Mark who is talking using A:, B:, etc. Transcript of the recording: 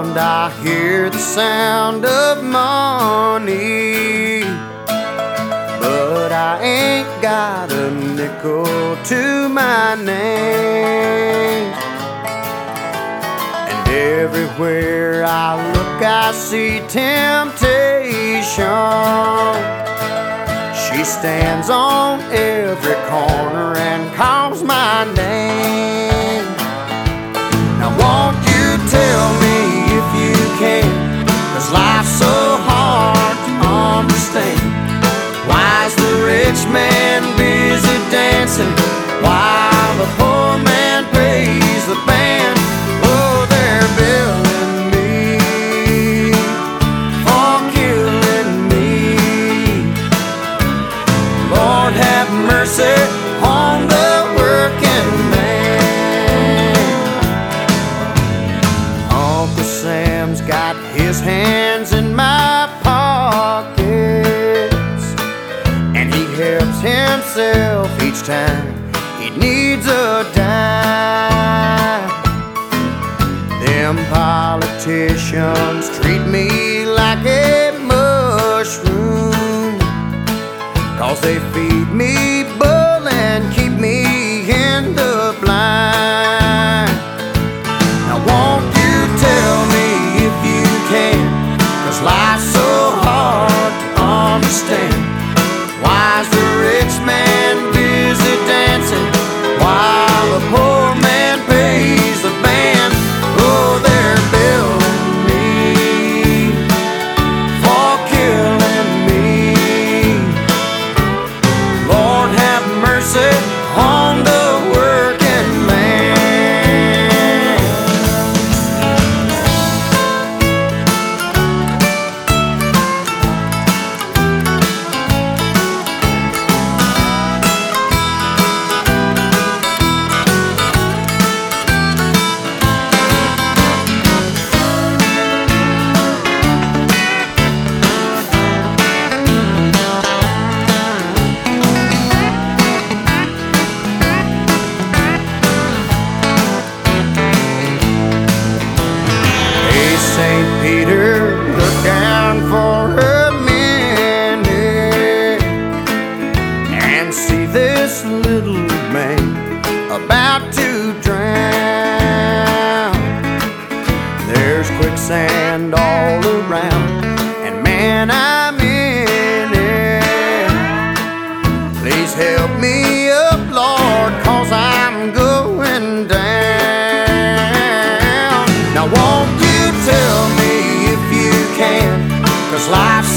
A: and I hear the sound of money, but I ain't got a nickel to my name. And everywhere I look I see temptation. She stands on every corner and calls my name. Now won't you tell me if you can, 'cause life's so hard to understand. Why's the rich man busy dancing while the poor man pays the band? Oh, they're billing me for killing me. Lord have mercy on the working man. Uncle Sam's got his hands in my pockets, and he helps himself each time he needs a dime. Them politicians treat me like a mushroom, 'cause they feed me bull and keep me in the blind. Now won't you tell me if you can, 'cause life's so hard to understand. Why's the rich man busy dancing while the poor man pays the band? Oh, they're billing me for killing me. Lord have mercy on the working man. St. Peter, look down for a minute and see this little man about to drown. There's quicksand all around, and man, I'm in it. Please help me up, Lord, 'cause I'm going down. Now won't you tell me if you can, 'cause life's